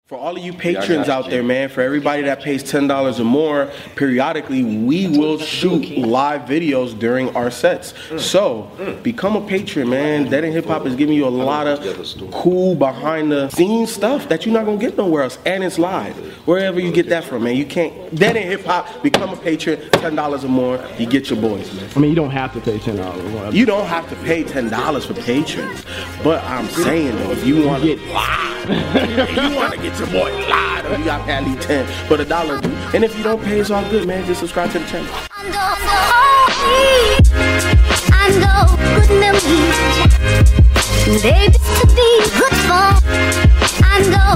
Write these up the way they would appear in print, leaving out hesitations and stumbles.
For all of you patrons out there, man, for everybody that pays $10 or more, periodically we will shoot live videos during our sets. So, become a patron, man. Dead End Hip Hop is giving you a lot of cool behind the scenes stuff that you're not gonna get nowhere else, and it's live. Wherever you get that from, man. You can't. Dead End Hip Hop, become a patron, $10 or more, you get your boys, man. I mean, you don't have to pay $10. You don't have to pay $10 for patrons, but I'm saying though, if you want to get live, if you want to get your boy live, you got to pay at least 10, but $1. And if you don't pay, it's all good, man. Just subscribe to the channel. I know good memories, baby, to be good for. I know,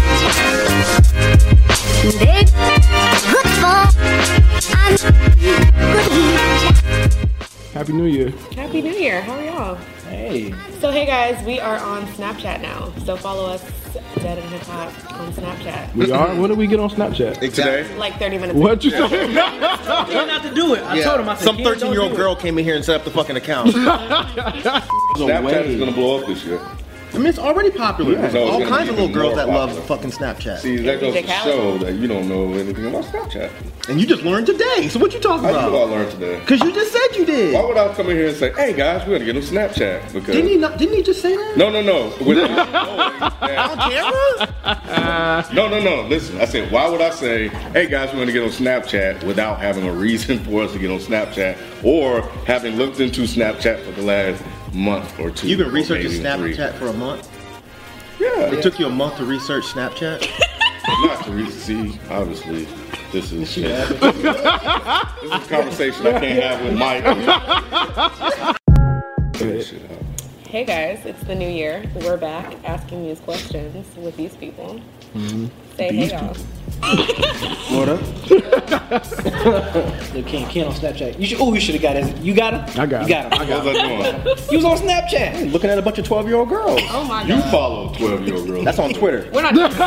baby, good for. I know good. Happy New Year. Happy New Year. How are y'all? Hey. So hey guys, we are on Snapchat now. So follow us, Dead End Hip Hop, on Snapchat. We are? When did we get on Snapchat? Today? Like 30 minutes What you say? Not to do it. I told him. I said, Some 13-year-old girl came in here and set up the fucking account. Snapchat is gonna blow up this year. I mean, it's already popular. Yeah. There's So it's all gonna kinds be of little girls more that love popular. fucking Snapchat. See, that goes to DJ Khaled. show that you don't know anything about Snapchat. And you just learned today. So what you talking How did I about? learn today? Because you just said you did. Why would I come in here and say, "Hey guys, we're gonna get on Snapchat"? Because Didn't he just say that? no. With On camera? No. Listen, I said, why would I say, "Hey guys, we're gonna get on Snapchat" without having a reason for us to get on Snapchat, or having looked into Snapchat for the last month or two? You've been or researching maybe Snapchat for a month? Yeah. It took you a month to research Snapchat? Not to see, obviously, this is a conversation I can't have with Mike. Hey guys, it's the new year. We're back asking these questions with these people. Say hey y'all. What up? Look, Ken on Snapchat. You should have got his. You got him? I got him. You got him. What was I doing? He was on Snapchat. Looking at a bunch of 12-year-old girls. Oh my You god. follow 12-year-old girls. That's on Twitter. We're not doing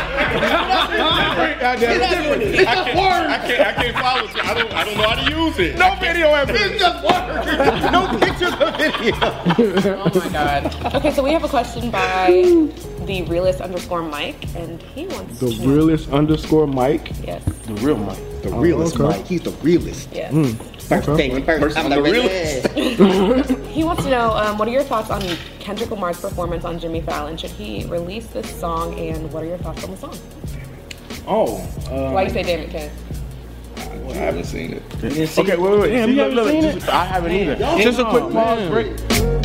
I can't follow you. I don't know how to use it. No video evidence. Just word. No pictures of video. Oh my god. Okay, so we have a question by the realist_Mike, and he wants The to know. realist_Mike. Yes. The real Mike. The realist, okay. Mike. He's the realist. Yes. First thing first, I'm the realist. He wants to know, what are your thoughts on Kendrick Lamar's performance on Jimmy Fallon? Should he release this song, and what are your thoughts on the song? Why you say damn it, Ken? I haven't seen it. Okay, wait. Damn, See, you look, haven't seen just- I haven't either. Y'all- Just a quick Oh, pause man. break.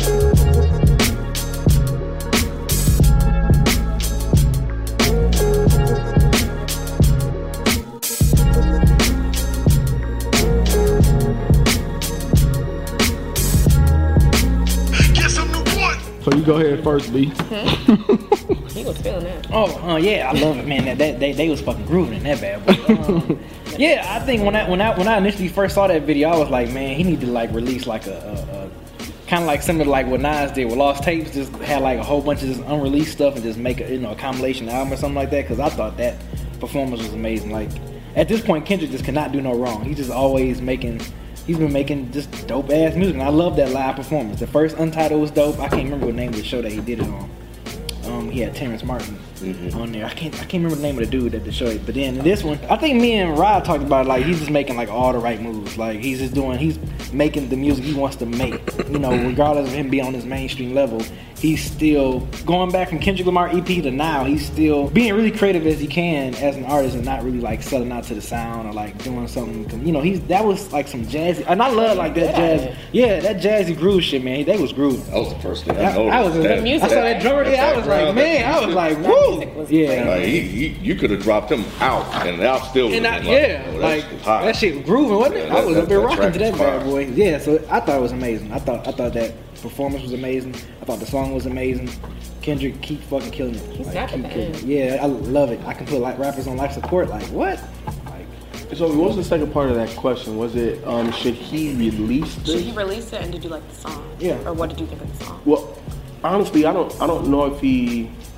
So you go ahead first, B. He was feeling that. Yeah, I love it, man. They was fucking grooving in that bad boy. Yeah, I think when I initially first saw that video, I was like, man, he need to like release like a kind of like similar to like what Nas did with Lost Tapes, just had like a whole bunch of this unreleased stuff and just make a compilation album or something like that. Because I thought that performance was amazing. Like at this point, Kendrick just cannot do no wrong. He's just always he's been making just dope ass music, and I love that live performance. The first Untitled was dope. I can't remember the name of the show that he did it on. He had Terrence Martin on there. I can't remember the name of the dude at the show. But then in this one, I think me and Rod talked about it, like he's just making like all the right moves. Like he's making the music he wants to make. Regardless of him being on his mainstream level, he's still going back from Kendrick Lamar EP to now. He's still being really creative as he can as an artist and not really like selling out to the sound or like doing something. That was like some jazzy, and I love like that jazz. Yeah, that jazzy groove shit, man. They was grooving. That was the first thing I noticed. music, I saw that drummer. Yeah, I was like, man, I was like, woo. Yeah. Like, you could have dropped him out, and that still would have been that shit was grooving, wasn't it? Yeah, I was up there that rocking track to that was bad fire. boy. Yeah, so I thought it was amazing. I thought that performance was amazing. I thought the song was amazing. Kendrick keep fucking killing it. He's snapped at the killing end. it. Yeah, I love it. I can put like rappers on life support. Like what? So what was the second part of that question? Was it should he release this? Should he release it, and did you like the song? Yeah. Or what did you think of the song? Well, honestly, I don't know if he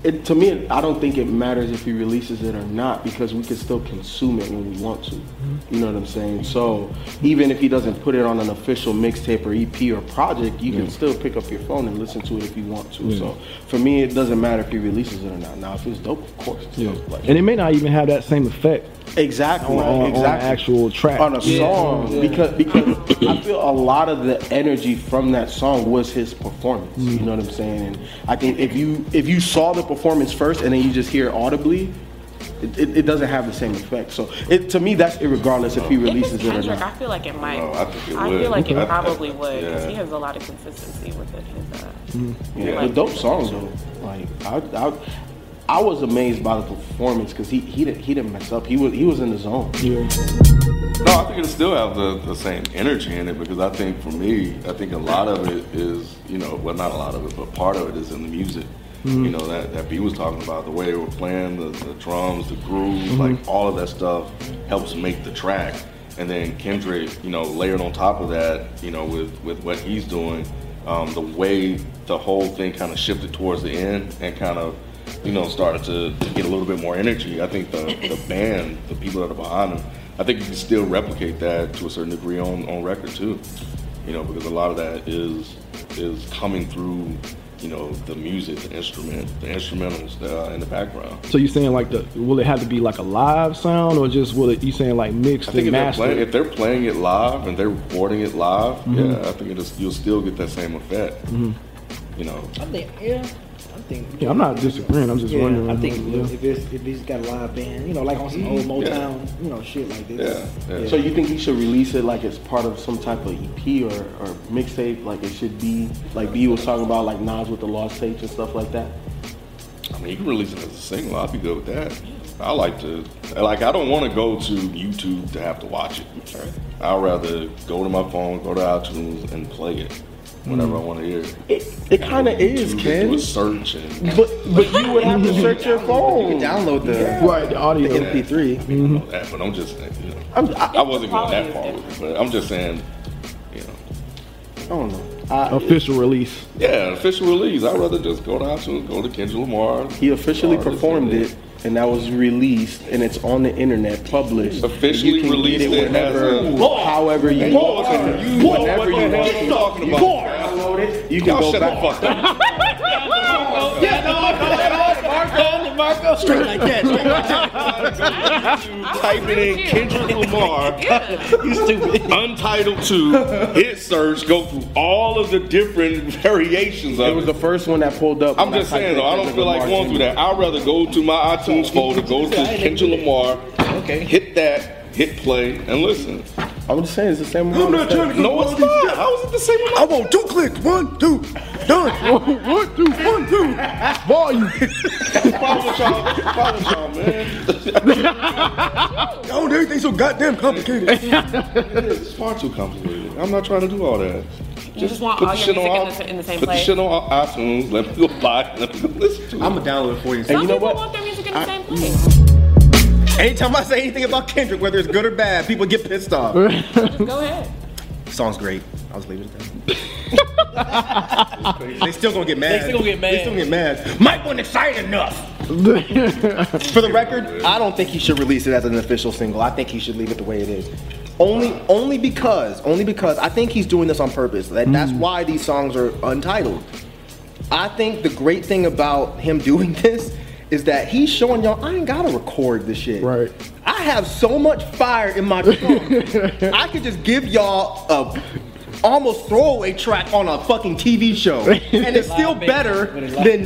To me, I don't think it matters if he releases it or not because we can still consume it when we want to. You know what I'm saying? So even if he doesn't put it on an official mixtape or EP or project, you can still pick up your phone and listen to it if you want to. So for me, it doesn't matter if he releases it or not. Now, if it's dope, of course. It's dope. Like, and it may not even have that same effect. Exactly. On an actual track. On a song. Because I feel a lot of the energy from that song was his performance. You know what I'm saying? And I think if you saw the performance first and then you just hear it audibly, it doesn't have the same effect. So to me, that's irregardless if he releases it or not. I feel like it might. No, I think it I would. feel like it I- probably would because yeah. he has a lot of consistency with it. Yeah, the dope songs though. Like I was amazed by the performance because he didn't mess up. He was in the zone. No, I think it'll still have the same energy in it because I think for me, I think a lot of it is, well, not a lot of it, but part of it is in the music. You know, that B was talking about, the way they were playing, the drums, the grooves, like all of that stuff helps make the track. And then Kendrick, layered on top of that, with what he's doing, the way the whole thing kind of shifted towards the end and kind of, started to get a little bit more energy. I think the band, the people that are behind them, I think you can still replicate that to a certain degree on record too. Because a lot of that is coming through, the music, the instrumentals in the background. So you saying like will it have to be like a live sound or just you saying like mixed I think and mastered? if they're playing it live and they're recording it live, yeah, I think you'll still get that same effect. I'm not disagreeing. I'm just wondering. I think if he's got a live band, like on some old Motown, shit like this. Yeah. So you think he should release it like it's part of some type of EP or mixtape? Like it should be like B was talking about, like Nas with the Lost Tapes and stuff like that. I mean, you can release it as a single. I'd be good with that. I don't want to go to YouTube to have to watch it. I'd rather go to my phone, go to iTunes, and play it whenever I want to hear it. It kind of is, Ken. Do a search and But you would have to search your phone. You can download the audio, the MP3. I know that, but I'm just saying, I wasn't going that far with it, but I'm just saying, I don't know. Official release. Yeah, official release. I'd rather just go to iTunes, go to Kendrick Lamar. He officially performed it, and that was released, and it's on the internet, published. Officially You can released get it whenever, however you want. Whenever you want to talking about? download it, you can Y'all go shut back. the fuck up. Marco, straight like that. Type it in Kendrick Lamar. You stupid. Untitled 2, hit search, go through all of the different variations of It was the first one that pulled up. I'm when just I typed saying in though, I don't Kendrick feel like Lamar going through that. I'd rather go to my iTunes folder, go to Kendrick Lamar, hit that, hit play, and listen. I'm just saying it's the same amount. I'm not trying to go. No, it's not. How is it the same amount? I want 2 clicks. 1, 2, done. 1, 2, 1, 2. Volume. Follow y'all, man. Oh, everything's so goddamn complicated. It's far too complicated. I'm not trying to do all that. You just want put all the your shit on music in the same Put the place. shit on iTunes. Let me go buy it. Let me go listen to it. I'm going to download it for you. And Some you know people what? want their music in the same place. Anytime I say anything about Kendrick, whether it's good or bad, people get pissed off. Just go ahead. Song's great. I'll just leave it at that. They still gonna get mad. They still gonna get mad. They still gonna get mad. Mike wasn't excited enough. For the record, I don't think he should release it as an official single. I think he should leave it the way it is. Only because I think he's doing this on purpose. That's why these songs are untitled. I think the great thing about him doing this is that he's showing y'all I ain't gotta record this shit. Right. I have so much fire in my phone. I could just give y'all a almost throwaway track on a fucking TV show, and it's still better than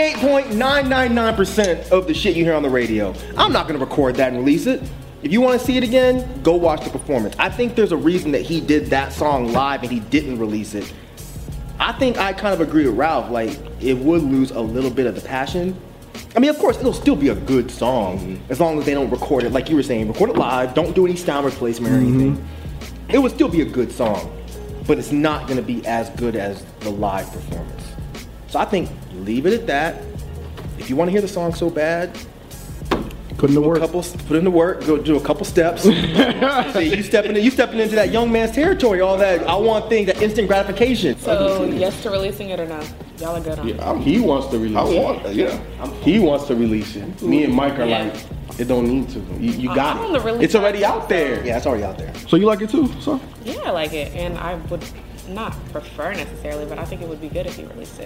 98.999% of the shit you hear on the radio. I'm not gonna record that and release it. If you want to see it again, go watch the performance. I think there's a reason that he did that song live and he didn't release it. I think I kind of agree with Ralph. Like, it would lose a little bit of the passion. I mean, of course, it'll still be a good song as long as they don't record it, like you were saying. Record it live, don't do any sound replacement or anything. It would still be a good song, but it's not going to be as good as the live performance. So I think leave it at that. If you want to hear the song so bad, Put in the work. Put in the work. Go do a couple steps. See, you stepping into that young man's territory. All that I want things, that instant gratification. So yes to releasing it or no? Y'all are good on it. He wants to release it. He wants to release it. Me and Mike are like, it don't need to. You got I'm on the it. release It's already side, out there. Yeah, it's already out there. So you like it too, so? Yeah, I like it, and I would not prefer necessarily, but I think it would be good if you released it.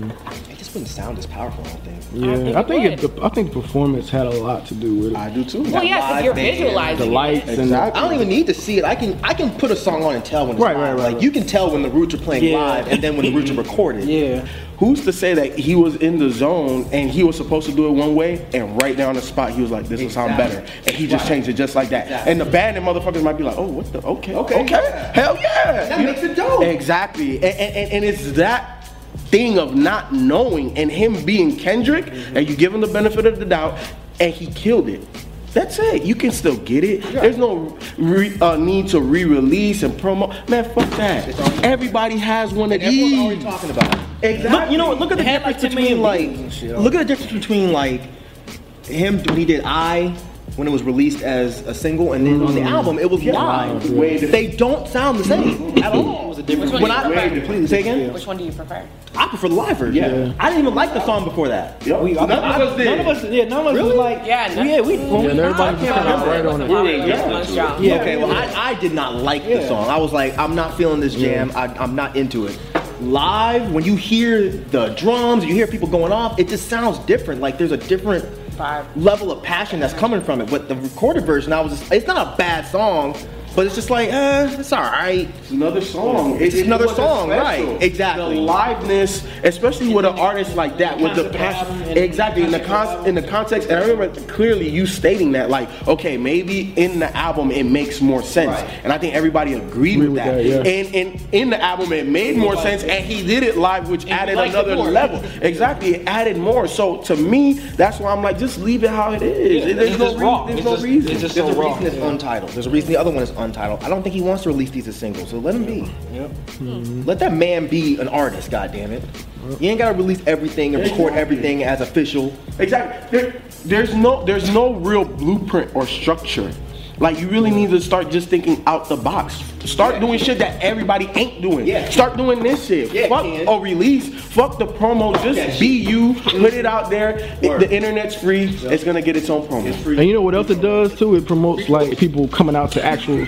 It just wouldn't sound as powerful, I don't think. Yeah, I think the performance had a lot to do with it. I do too. Well, yeah, because you're band, visualizing The lights it. and I don't even need to see it. I can put a song on and tell when it's Right, live. right, right, Like you can tell when the Roots are playing live and then when the Roots are recorded. Yeah. Who's to say that he was in the zone and he was supposed to do it one way, and right down the spot he was like, this will sound better, and he just changed it just like that. And the band and motherfuckers might be like, oh, what the? Okay, hell yeah, That makes it dope. Exactly, and it's that thing of not knowing and him being Kendrick, and you give him the benefit of the doubt, and he killed it. That's it. You can still get it. There's no need to re-release and promo. Man, fuck that. Everybody has one of these. Everyone's already talking about it. Exactly. Look, you know what? Look at the difference between look at the difference between like him when he did when it was released as a single, and then on the album it was live. They don't sound the same at all. It was a different. Which one do you prefer? Say again. Which one do you prefer? I prefer the live version. Yeah. I didn't even like the song before that. None of us did. None of us was like, Yeah, no. yeah, we. And everybody was kind of right on it. Yeah. Okay. Well, I did not like the song. I was like, I'm not feeling this jam. I'm not into it. Live, when you hear the drums, you hear people going off, it just sounds different. Like there's a different level of passion that's coming from it. But the recorded version, it's not a bad song, but it's just like, it's all right. It's another song. It's another wasn't song, special. right? Exactly. The liveness, especially with an artist like that, with the passion. Exactly. In the context, and I remember clearly you stating that, like, okay, maybe in the album it makes more sense, and I think everybody agreed with that. Yeah. And in the album it made more sense, and he did it live, which added another level. Exactly, it added more. So to me, that's why I'm like, just leave it how it is. There's no reason. It's just There's so a raw. reason it's untitled. There's a reason the other one is untitled. I don't think he wants to release these as singles, so let him be. Let that man be an artist, goddammit. You ain't gotta release everything and record everything as official. Exactly. There's no real blueprint or structure. Like you really need to start just thinking out the box. Start doing shit that everybody ain't doing. Start doing this shit. Fuck a release. Fuck the promo. Just be you. Put it out there. The internet's free. It's gonna get its own promo. And you know what else it does too? It promotes like people coming out to actual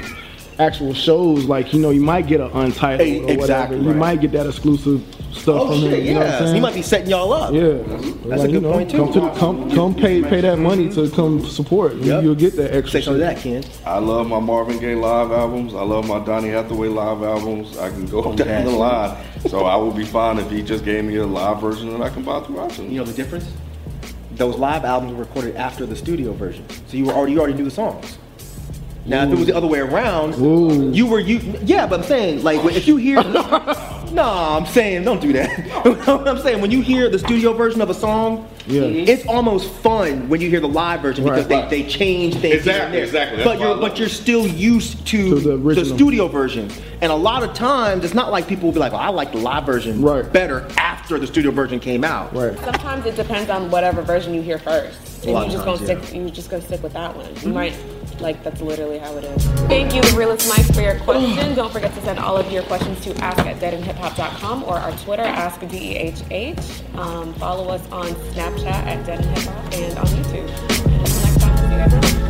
shows. Like, you know, you might get an untitled or whatever. Exactly, You might get that exclusive stuff from him. You know what I'm saying? He might be setting y'all up. Yeah, That's a good point too. Come pay that money to come support. You'll get that extra. Say something to that, Ken. I love my Marvin Gaye live albums. I love my Donny Hathaway live albums. I can go down the line. So I would be fine if he just gave me a live version that I can buy through iTunes. You know the difference? Those live albums were recorded after the studio version, so you already knew the songs. Now, if it was the other way around, yeah, but I'm saying, like, if you hear, no, I'm saying, don't do that. I'm saying, when you hear the studio version of a song, it's almost fun when you hear the live version because they change things here and there. Exactly. But you're still used to the studio version, and a lot of times it's not like people will be like, well, I like the live version better after the studio version came out. Right. Sometimes it depends on whatever version you hear first, and lot you're of just gonna stick with that one. You might. Like, that's literally how it is. Thank you, The Realest Mike, for your question. Don't forget to send all of your questions to ask@deadandhiphop.com or our Twitter, AskDEHH. Follow us on Snapchat at Dead and Hip Hop and on YouTube. Until next time, see you guys later.